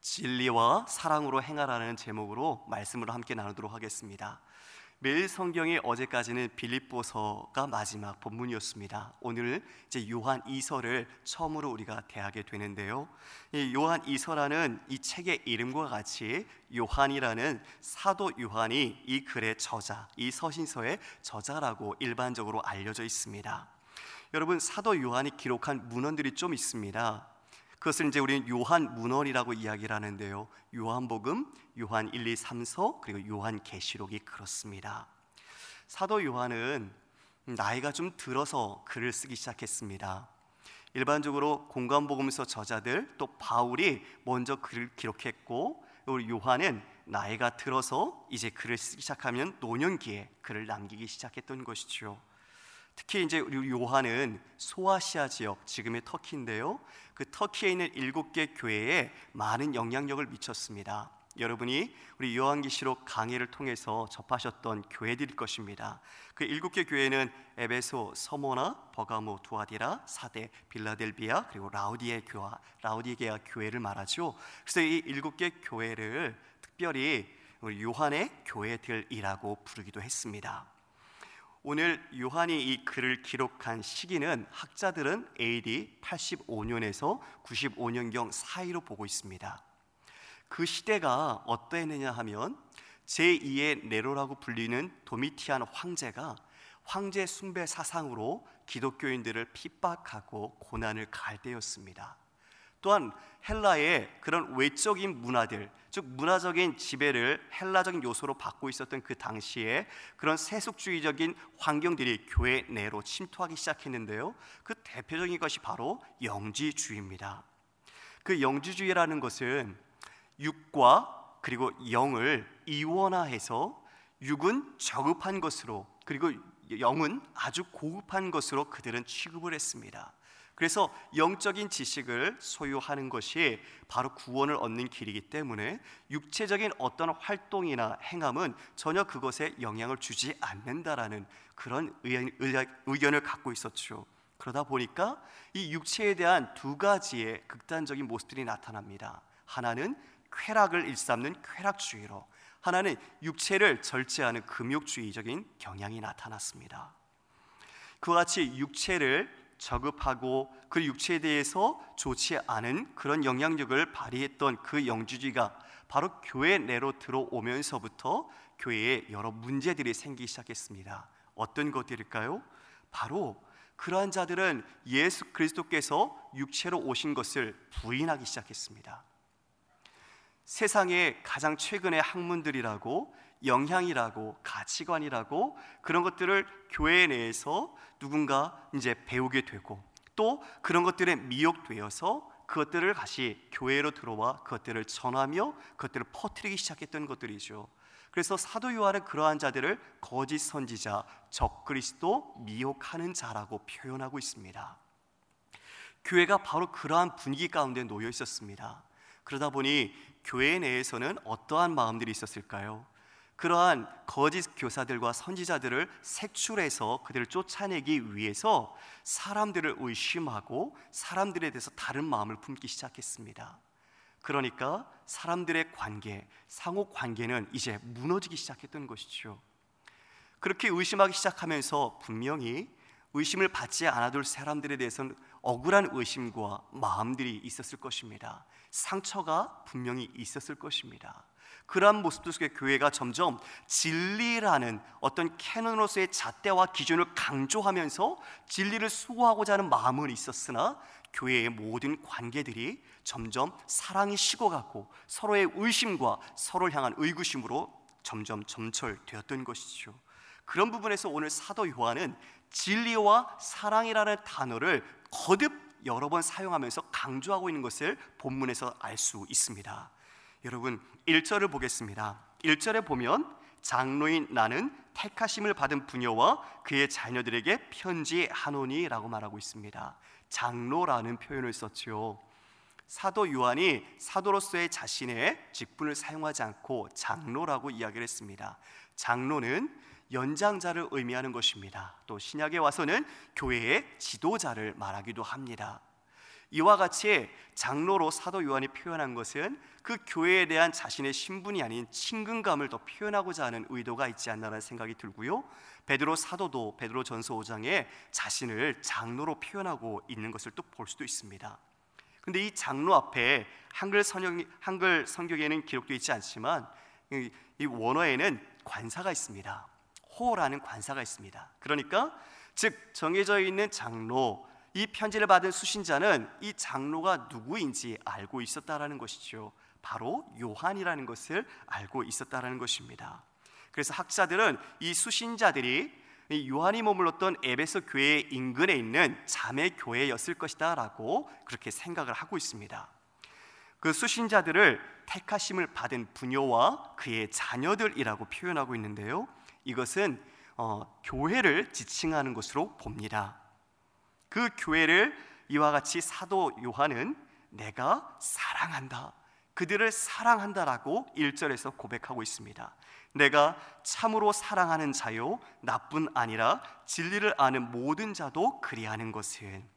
진리와 사랑으로 행하라는 제목으로 말씀을 함께 나누도록 하겠습니다. 매일 성경이 어제까지는 빌립보서가 마지막 본문이었습니다. 오늘 이제 요한 2서를 처음으로 우리가 대하게 되는데요. 이 요한 2서라는 이 책의 이름과 같이 요한이라는 사도 요한이 이 글의 저자, 이 서신서의 저자라고 일반적으로 알려져 있습니다. 여러분, 사도 요한이 기록한 문헌들이 좀 있습니다. 그것을 이제 우리는 요한 문헌이라고 이야기를 하는데요. 요한복음, 요한 1, 2, 3서 그리고 요한계시록이 그렇습니다. 사도 요한은 나이가 좀 들어서 글을 쓰기 시작했습니다. 일반적으로 공관복음서 저자들 또 바울이 먼저 글을 기록했고, 우리 요한은 나이가 들어서 이제 글을 쓰기 시작하면 노년기에 글을 남기기 시작했던 것이죠. 특히 이제 우리 요한은 소아시아 지역, 지금의 터키인데요, 그 터키에 있는 7개 교회에 많은 영향력을 미쳤습니다. 여러분이 우리 요한계시록 강의를 통해서 접하셨던 교회들일 것입니다. 그 7개 교회는 에베소, 서모나, 버가모, 두아디라, 사데, 빌라델비아 그리고 라우디게아 교회를 말하죠. 그래서 이 7개 교회를 특별히 우리 요한의 교회들이라고 부르기도 했습니다. 오늘 요한이 이 글을 기록한 시기는 학자들은 AD 85년에서 95년경 사이로 보고 있습니다. 그 시대가 어떠했느냐 하면 제2의 네로라고 불리는 도미티안 황제가 황제 숭배 사상으로 기독교인들을 핍박하고 고난을 가할 때였습니다. 또한 헬라의 그런 외적인 문화들, 즉 문화적인 지배를 헬라적인 요소로 받고 있었던 그 당시에 그런 세속주의적인 환경들이 교회 내로 침투하기 시작했는데요, 그 대표적인 것이 바로 영지주의입니다. 그 영지주의라는 것은 육과 그리고 영을 이원화해서 육은 저급한 것으로, 그리고 영은 아주 고급한 것으로 그들은 취급을 했습니다. 그래서 영적인 지식을 소유하는 것이 바로 구원을 얻는 길이기 때문에 육체적인 어떤 활동이나 행함은 전혀 그것에 영향을 주지 않는다라는 그런 의견을 갖고 있었죠. 그러다 보니까 이 육체에 대한 두 가지의 극단적인 모습들이 나타납니다. 하나는 쾌락을 일삼는 쾌락주의로, 하나는 육체를 절제하는 금욕주의적인 경향이 나타났습니다. 그와 같이 육체를 저급하고 그 육체에 대해서 좋지 않은 그런 영향력을 발휘했던 그 영지주의가 바로 교회 내로 들어오면서부터 교회에 여러 문제들이 생기기 시작했습니다. 어떤 것들일까요? 바로 그러한 자들은 예수 그리스도께서 육체로 오신 것을 부인하기 시작했습니다. 세상에 가장 최근의 학문들이라고, 영향이라고, 가치관이라고, 그런 것들을 교회 내에서 누군가 이제 배우게 되고, 또 그런 것들에 미혹되어서 그것들을 다시 교회로 들어와 그것들을 전하며 그것들을 퍼뜨리기 시작했던 것들이죠. 그래서 사도 요한은 그러한 자들을 거짓 선지자, 적그리스도, 미혹하는 자라고 표현하고 있습니다. 교회가 바로 그러한 분위기 가운데 놓여 있었습니다. 그러다 보니 교회 내에서는 어떠한 마음들이 있었을까요? 그러한 거짓 교사들과 선지자들을 색출해서 그들을 쫓아내기 위해서 사람들을 의심하고 사람들에 대해서 다른 마음을 품기 시작했습니다. 그러니까 사람들의 관계, 상호 관계는 이제 무너지기 시작했던 것이죠. 그렇게 의심하기 시작하면서 분명히 의심을 받지 않아둘 사람들에 대해서는 억울한 의심과 마음들이 있었을 것입니다. 상처가 분명히 있었을 것입니다. 그러한 모습들 속에 교회가 점점 진리라는 어떤 캐논으로서의 잣대와 기준을 강조하면서 진리를 수호하고자 하는 마음은 있었으나 교회의 모든 관계들이 점점 사랑이 식어가고 서로의 의심과 서로를 향한 의구심으로 점점 점철되었던 것이죠. 그런 부분에서 오늘 사도 요한은 진리와 사랑이라는 단어를 거듭 여러 번 사용하면서 강조하고 있는 것을 본문에서 알 수 있습니다. 여러분, 1절을 보겠습니다. 1절에 보면 장로인 나는 택하심을 받은 부녀와 그의 자녀들에게 편지하노니 라고 말하고 있습니다. 장로라는 표현을 썼죠. 사도 요한이 사도로서의 자신의 직분을 사용하지 않고 장로라고 이야기를 했습니다. 장로는 연장자를 의미하는 것입니다. 또 신약에 와서는 교회의 지도자를 말하기도 합니다. 이와 같이 장로로 사도 요한이 표현한 것은 그 교회에 대한 자신의 신분이 아닌 친근감을 더 표현하고자 하는 의도가 있지 않나라는 생각이 들고요. 베드로 사도도 베드로전서 5장에 자신을 장로로 표현하고 있는 것을 또 볼 수도 있습니다. 근데 이 장로 앞에 한글 성경에는 기록되어 있지 않지만 이 원어에는 관사가 있습니다. 호라는 관사가 있습니다. 그러니까 즉 정해져 있는 장로, 이 편지를 받은 수신자는 이 장로가 누구인지 알고 있었다라는 것이죠. 바로 요한이라는 것을 알고 있었다라는 것입니다. 그래서 학자들은 이 수신자들이 요한이 머물렀던 에베소 교회 인근에 있는 자매 교회였을 것이다 라고 그렇게 생각을 하고 있습니다. 그 수신자들을 택하심을 받은 부녀와 그의 자녀들이라고 표현하고 있는데요, 이것은 교회를 지칭하는 것으로 봅니다. 그 교회를 이와 같이 사도 요한은 내가 사랑한다, 그들을 사랑한다라고 1절에서 고백하고 있습니다. 내가 참으로 사랑하는 자요 나뿐 아니라 진리를 아는 모든 자도 그리하는 것은,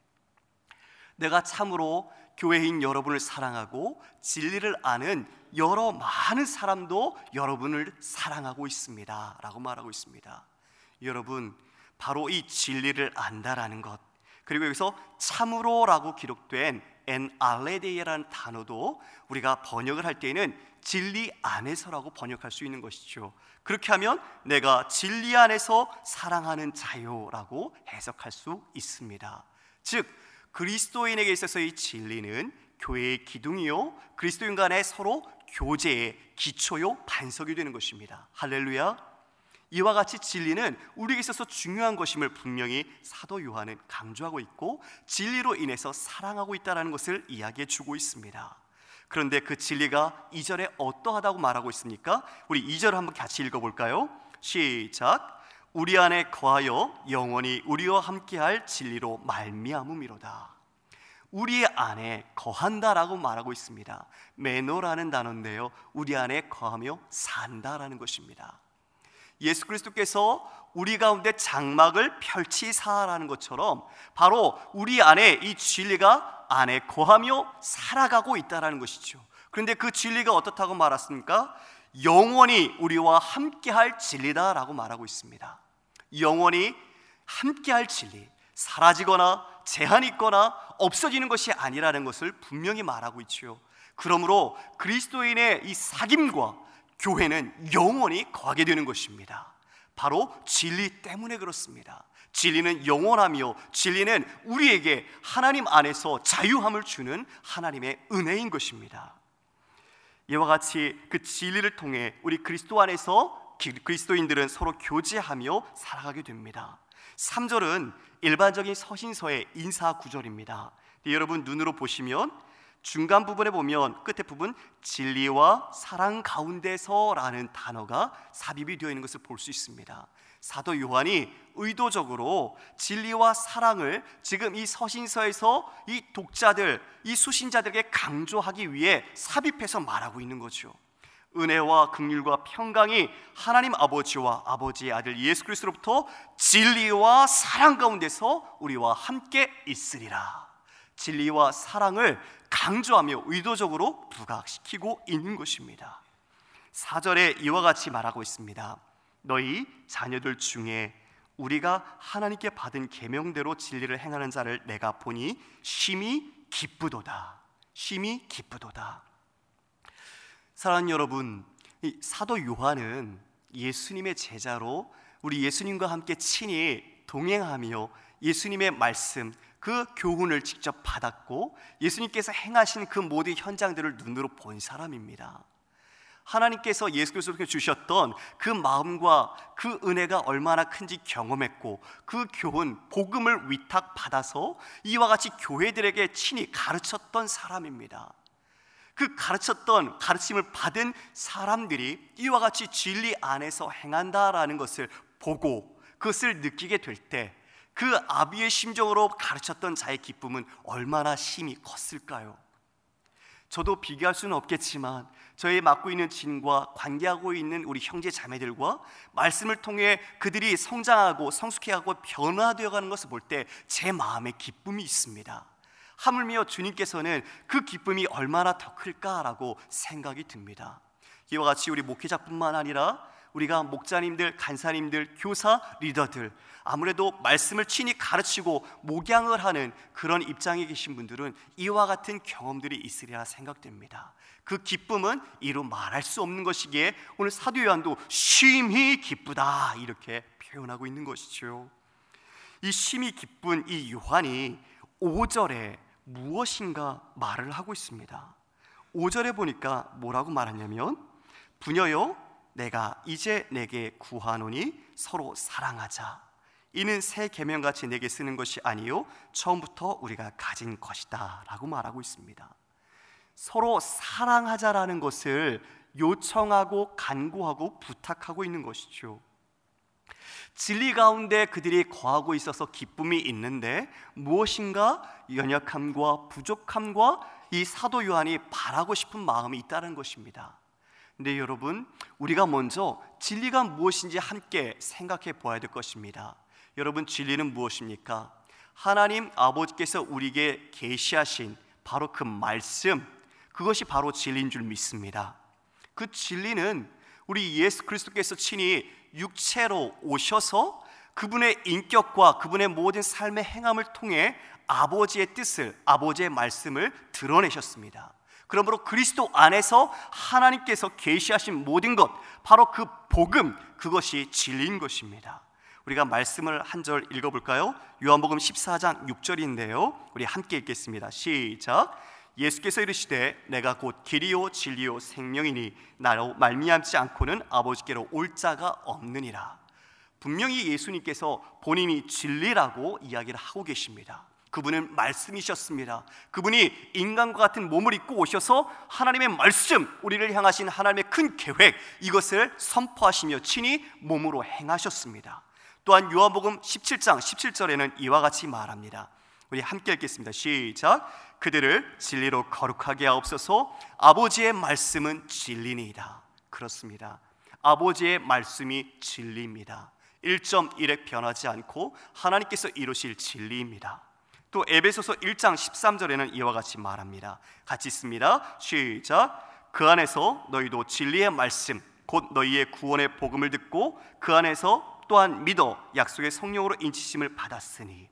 내가 참으로 교회인 여러분을 사랑하고 진리를 아는 여러 많은 사람도 여러분을 사랑하고 있습니다 라고 말하고 있습니다. 여러분, 바로 이 진리를 안다라는 것, 그리고 여기서 참으로라고 기록된 엔알레데이라는 단어도 우리가 번역을 할 때에는 진리 안에서라고 번역할 수 있는 것이죠. 그렇게 하면 내가 진리 안에서 사랑하는 자요라고 해석할 수 있습니다. 즉 그리스도인에게 있어서의 진리는 교회의 기둥이요, 그리스도인 간의 서로 교제의 기초요, 반석이 되는 것입니다. 할렐루야. 이와 같이 진리는 우리에게 있어서 중요한 것임을 분명히 사도 요한은 강조하고 있고, 진리로 인해서 사랑하고 있다는 것을 이야기해 주고 있습니다. 그런데 그 진리가 2절에 어떠하다고 말하고 있습니까? 우리 2절 한번 같이 읽어볼까요? 시작. 우리 안에 거하여 영원히 우리와 함께할 진리로 말미암음이로다. 우리 안에 거한다라고 말하고 있습니다. 메노라는 단어인데요, 우리 안에 거하며 산다라는 것입니다. 예수 그리스도께서 우리 가운데 장막을 펼치사라는 것처럼 바로 우리 안에 이 진리가 안에 거하며 살아가고 있다는 것이죠. 그런데 그 진리가 어떻다고 말했습니까? 영원히 우리와 함께할 진리다라고 말하고 있습니다. 영원히 함께할 진리, 사라지거나 제한이 있거나 없어지는 것이 아니라는 것을 분명히 말하고 있죠. 그러므로 그리스도인의 이 사귐과 교회는 영원히 거하게 되는 것입니다. 바로 진리 때문에 그렇습니다. 진리는 영원하며 진리는 우리에게 하나님 안에서 자유함을 주는 하나님의 은혜인 것입니다. 이와 같이 그 진리를 통해 우리 그리스도 안에서 그리스도인들은 서로 교제하며 살아가게 됩니다. 3절은 일반적인 서신서의 인사 구절입니다. 여러분 눈으로 보시면 중간 부분에 보면 끝에 부분 진리와 사랑 가운데서라는 단어가 삽입이 되어 있는 것을 볼 수 있습니다. 사도 요한이 의도적으로 진리와 사랑을 지금 이 서신서에서 이 독자들, 이 수신자들에게 강조하기 위해 삽입해서 말하고 있는 거죠. 은혜와 긍휼과 평강이 하나님 아버지와 아버지의 아들 예수 그리스도로부터 진리와 사랑 가운데서 우리와 함께 있으리라. 진리와 사랑을 강조하며 의도적으로 부각시키고 있는 것입니다. 4절에 이와 같이 말하고 있습니다. 너희 자녀들 중에 우리가 하나님께 받은 계명대로 진리를 행하는 자를 내가 보니 심히 기쁘도다. 심히 기쁘도다. 사랑하는 여러분, 이 사도 요한은 예수님의 제자로 우리 예수님과 함께 친히 동행하며 예수님의 말씀, 그 교훈을 직접 받았고 예수님께서 행하신 그 모든 현장들을 눈으로 본 사람입니다. 하나님께서 예수 그리스도께 주셨던 그 마음과 그 은혜가 얼마나 큰지 경험했고 그 교훈, 복음을 위탁받아서 이와 같이 교회들에게 친히 가르쳤던 사람입니다. 그 가르침을 받은 사람들이 이와 같이 진리 안에서 행한다라는 것을 보고 그것을 느끼게 될 때 그 아비의 심정으로 가르쳤던 자의 기쁨은 얼마나 심히 컸을까요? 저도 비교할 수는 없겠지만 저희 맡고 있는 진과 관계하고 있는 우리 형제 자매들과 말씀을 통해 그들이 성장하고 성숙해가고 변화되어가는 것을 볼 때 제 마음에 기쁨이 있습니다. 하물며 주님께서는 그 기쁨이 얼마나 더 클까라고 생각이 듭니다. 이와 같이 우리 목회자뿐만 아니라 우리가 목자님들, 간사님들, 교사, 리더들, 아무래도 말씀을 친히 가르치고 목양을 하는 그런 입장에 계신 분들은 이와 같은 경험들이 있으리라 생각됩니다. 그 기쁨은 이루 말할 수 없는 것이기에 오늘 사도 요한도 심히 기쁘다 이렇게 표현하고 있는 것이죠. 이 심히 기쁜 이 요한이 5절에 무엇인가 말을 하고 있습니다. 5절에 보니까 뭐라고 말하냐면, 부녀여 내가 이제 내게 구하노니 서로 사랑하자. 이는 새 계명같이 내게 쓰는 것이 아니요 처음부터 우리가 가진 것이다 라고 말하고 있습니다. 서로 사랑하자라는 것을 요청하고 간구하고 부탁하고 있는 것이죠. 진리 가운데 그들이 거하고 있어서 기쁨이 있는데 무엇인가 연약함과 부족함과 이 사도 요한이 바라고 싶은 마음이 있다는 것입니다. 근데 여러분, 우리가 먼저 진리가 무엇인지 함께 생각해 보아야 될 것입니다. 여러분, 진리는 무엇입니까? 하나님 아버지께서 우리에게 계시하신 바로 그 말씀, 그것이 바로 진리인 줄 믿습니다. 그 진리는 우리 예수 그리스도께서 친히 육체로 오셔서 그분의 인격과 그분의 모든 삶의 행함을 통해 아버지의 뜻을, 아버지의 말씀을 드러내셨습니다. 그러므로 그리스도 안에서 하나님께서 계시하신 모든 것, 바로 그 복음, 그것이 진리인 것입니다. 우리가 말씀을 한 절 읽어볼까요? 요한복음 14장 6절인데요 우리 함께 읽겠습니다. 시작. 예수께서 이르시되 내가 곧 길이요 진리요 생명이니 나로 말미암지 않고는 아버지께로 올 자가 없느니라. 분명히 예수님께서 본인이 진리라고 이야기를 하고 계십니다. 그분은 말씀이셨습니다. 그분이 인간과 같은 몸을 입고 오셔서 하나님의 말씀, 우리를 향하신 하나님의 큰 계획, 이것을 선포하시며 친히 몸으로 행하셨습니다. 또한 요한복음 17장 17절에는 이와 같이 말합니다. 우리 함께 읽겠습니다. 시작. 그들을 진리로 거룩하게 하옵소서. 아버지의 말씀은 진리니이다. 그렇습니다. 아버지의 말씀이 진리입니다. 1.1획 변하지 않고 하나님께서 이루실 진리입니다. 또 에베소서 1장 13절에는 이와 같이 말합니다. 같이 읽습니다. 시작. 그 안에서 너희도 진리의 말씀 곧 너희의 구원의 복음을 듣고 그 안에서 또한 믿어 약속의 성령으로 인치심을 받았으니.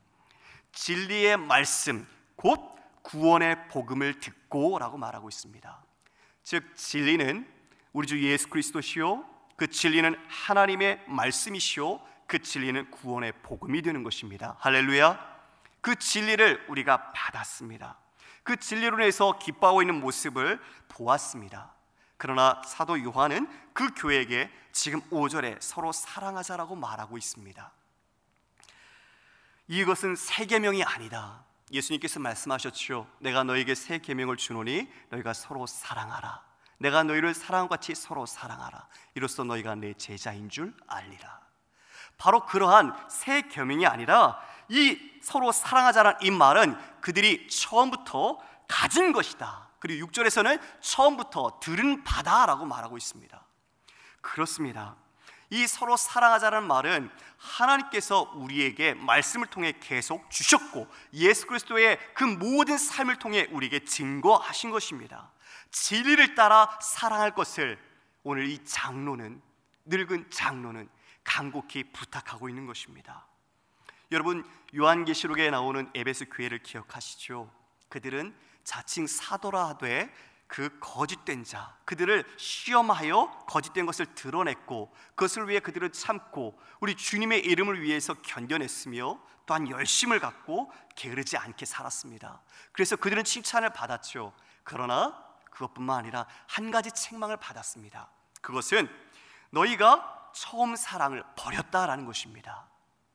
진리의 말씀 곧 구원의 복음을 듣고 라고 말하고 있습니다. 즉 진리는 우리 주 예수 그리스도시요, 그 진리는 하나님의 말씀이시요, 그 진리는 구원의 복음이 되는 것입니다. 할렐루야. 그 진리를 우리가 받았습니다. 그 진리로 인해서 기뻐하고 있는 모습을 보았습니다. 그러나 사도 요한은 그 교회에게 지금 5절에 서로 사랑하자라고 말하고 있습니다. 이것은 새 계명이 아니다. 예수님께서 말씀하셨죠. 내가 너에게 새 계명을 주노니 너희가 서로 사랑하라. 내가 너희를 사랑과 같이 서로 사랑하라. 이로써 너희가 내 제자인 줄 알리라. 바로 그러한 새 계명이 아니라 이 서로 사랑하자는 이 말은 그들이 처음부터 가진 것이다. 그리고 6절에서는 처음부터 들은 바다라고 말하고 있습니다. 그렇습니다. 이 서로 사랑하자는 말은 하나님께서 우리에게 말씀을 통해 계속 주셨고 예수 그리스도의 그 모든 삶을 통해 우리에게 증거하신 것입니다. 진리를 따라 사랑할 것을 오늘 이 장로는, 늙은 장로는 간곡히 부탁하고 있는 것입니다. 여러분, 요한계시록에 나오는 에베소 교회를 기억하시죠? 그들은 자칭 사도라 하되 그 거짓된 자, 그들을 시험하여 거짓된 것을 드러냈고 그것을 위해 그들은 참고 우리 주님의 이름을 위해서 견뎌냈으며 또한 열심을 갖고 게으르지 않게 살았습니다. 그래서 그들은 칭찬을 받았죠. 그러나 그것뿐만 아니라 한 가지 책망을 받았습니다. 그것은 너희가 처음 사랑을 버렸다라는 것입니다.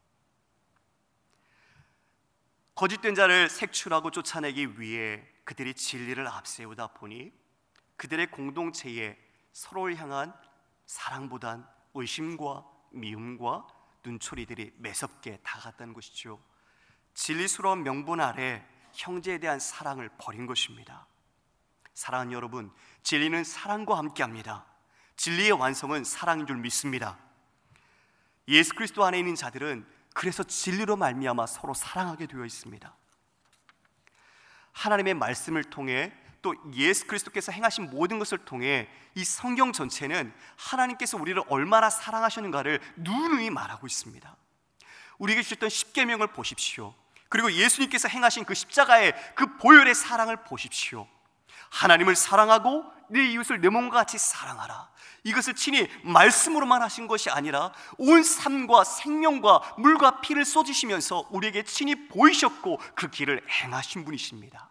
거짓된 자를 색출하고 쫓아내기 위해 그들이 진리를 앞세우다 보니 그들의 공동체에 서로를 향한 사랑보단 의심과 미움과 눈초리들이 매섭게 다가갔다는 것이죠. 진리스러운 명분 아래 형제에 대한 사랑을 버린 것입니다. 사랑하는 여러분, 진리는 사랑과 함께합니다. 진리의 완성은 사랑인 줄 믿습니다. 예수 그리스도 안에 있는 자들은 그래서 진리로 말미암아 서로 사랑하게 되어 있습니다. 하나님의 말씀을 통해 또 예수 그리스도께서 행하신 모든 것을 통해 이 성경 전체는 하나님께서 우리를 얼마나 사랑하셨는가를 누누이 말하고 있습니다. 우리에게 주셨던 십계명을 보십시오. 그리고 예수님께서 행하신 그 십자가의 그 보혈의 사랑을 보십시오. 하나님을 사랑하고 내 이웃을 내 몸과 같이 사랑하라. 이것을 친히 말씀으로만 하신 것이 아니라 온 삶과 생명과 물과 피를 쏟으시면서 우리에게 친히 보이셨고 그 길을 행하신 분이십니다.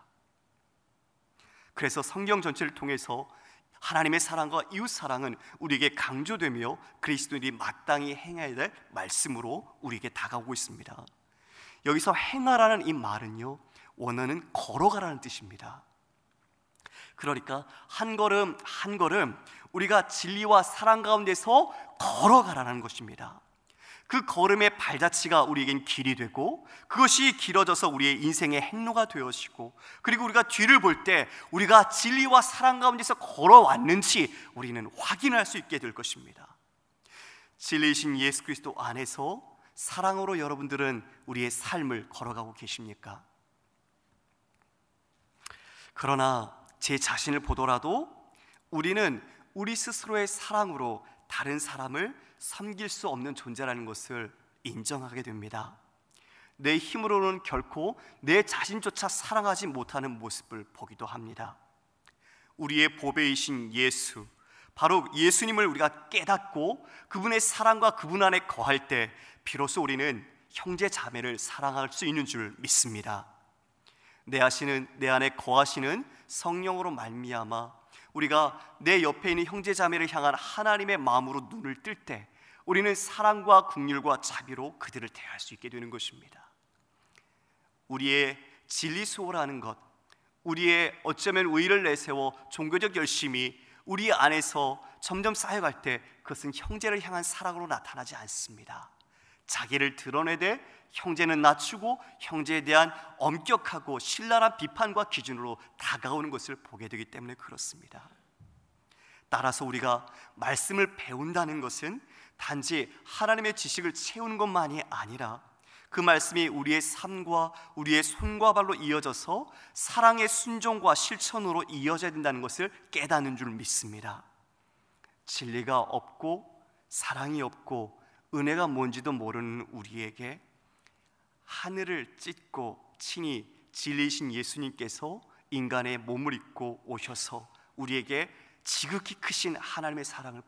그래서 성경 전체를 통해서 하나님의 사랑과 이웃 사랑은 우리에게 강조되며 그리스도인이 마땅히 행해야 될 말씀으로 우리에게 다가오고 있습니다. 여기서 행하라는 이 말은요, 원어는 걸어가라는 뜻입니다. 그러니까 한 걸음 한 걸음 우리가 진리와 사랑 가운데서 걸어가라는 것입니다. 그 걸음의 발자취가 우리에겐 길이 되고 그것이 길어져서 우리의 인생의 행로가 되어지고, 그리고 우리가 뒤를 볼 때 우리가 진리와 사랑 가운데서 걸어왔는지 우리는 확인할 수 있게 될 것입니다. 진리이신 예수 그리스도 안에서 사랑으로 여러분들은 우리의 삶을 걸어가고 계십니까? 그러나 제 자신을 보더라도 우리는 우리 스스로의 사랑으로 다른 사람을 섬길 수 없는 존재라는 것을 인정하게 됩니다. 내 힘으로는 결코 내 자신조차 사랑하지 못하는 모습을 보기도 합니다. 우리의 보배이신 예수, 바로 예수님을 우리가 깨닫고 그분의 사랑과 그분 안에 거할 때 비로소 우리는 형제 자매를 사랑할 수 있는 줄 믿습니다. 내 안에 거하시는 성령으로 말미암아 우리가 내 옆에 있는 형제 자매를 향한 하나님의 마음으로 눈을 뜰 때 우리는 사랑과 긍휼과 자비로 그들을 대할 수 있게 되는 것입니다. 우리의 진리 수호라는 것, 우리의 어쩌면 의의를 내세워 종교적 열심이 우리 안에서 점점 쌓여갈 때 그것은 형제를 향한 사랑으로 나타나지 않습니다. 자기를 드러내되 형제는 낮추고 형제에 대한 엄격하고 신랄한 비판과 기준으로 다가오는 것을 보게 되기 때문에 그렇습니다. 따라서 우리가 말씀을 배운다는 것은 단지 하나님의 지식을 채우는 것만이 아니라 그 말씀이 우리의 삶과 우리의 손과 발로 이어져서 사랑의 순종과 실천으로 이어져야 된다는 것을 깨닫는 줄 믿습니다. 진리가 없고 사랑이 없고 은혜가 뭔지도 모르는 우리에게 하늘을 찢고 친히 진리이신 예수님께서 인간의 몸을 입고 오셔서 우리에게 지극히 크신 하나님의 사랑을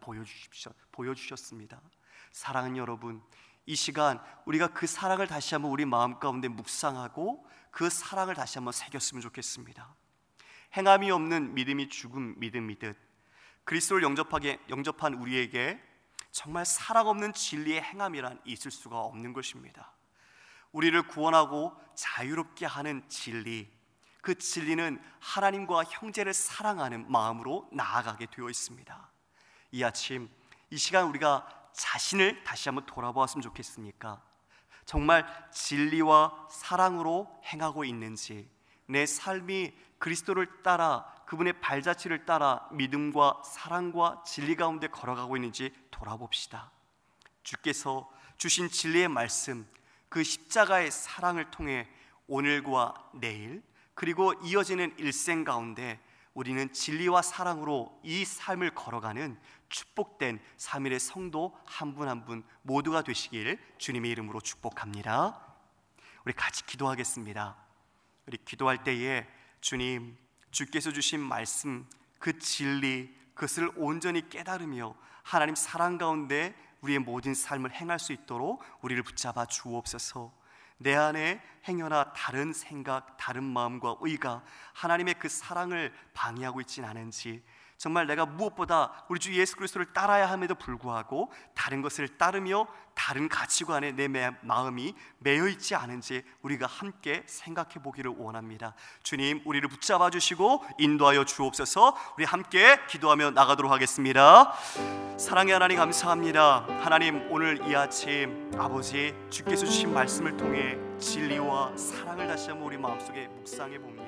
보여주셨습니다. 사랑하는 여러분, 이 시간 우리가 그 사랑을 다시 한번 우리 마음 가운데 묵상하고 그 사랑을 다시 한번 새겼으면 좋겠습니다. 행함이 없는 믿음이 죽은 믿음이듯 그리스도를 영접한 우리에게 정말 사랑 없는 진리의 행함이란 있을 수가 없는 것입니다. 우리를 구원하고 자유롭게 하는 진리, 그 진리는 하나님과 형제를 사랑하는 마음으로 나아가게 되어 있습니다. 이 아침, 이 시간 우리가 자신을 다시 한번 돌아보았으면 좋겠습니까? 정말 진리와 사랑으로 행하고 있는지, 내 삶이 그리스도를 따라 그분의 발자취를 따라 믿음과 사랑과 진리 가운데 걸어가고 있는지 돌아봅시다. 주께서 주신 진리의 말씀, 그 십자가의 사랑을 통해 오늘과 내일 그리고 이어지는 일생 가운데 우리는 진리와 사랑으로 이 삶을 걸어가는 축복된 3일의 성도 한 분 한 분 모두가 되시길 주님의 이름으로 축복합니다. 우리 같이 기도하겠습니다. 우리 기도할 때에 주님, 주께서 주신 말씀, 그 진리, 그것을 온전히 깨달으며 하나님 사랑 가운데 우리의 모든 삶을 행할 수 있도록 우리를 붙잡아 주옵소서. 내 안에 행여나 다른 생각, 다른 마음과 의가 하나님의 그 사랑을 방해하고 있지는 않은지, 정말 내가 무엇보다 우리 주 예수 그리스도를 따라야 함에도 불구하고 다른 것을 따르며 다른 가치관에 내 마음이 매여 있지 않은지 우리가 함께 생각해 보기를 원합니다. 주님, 우리를 붙잡아 주시고 인도하여 주옵소서. 우리 함께 기도하며 나가도록 하겠습니다. 사랑의 하나님, 감사합니다. 하나님, 오늘 이 아침 아버지 주께서 주신 말씀을 통해 진리와 사랑을 다시 한번 우리 마음속에 묵상해 봅니다.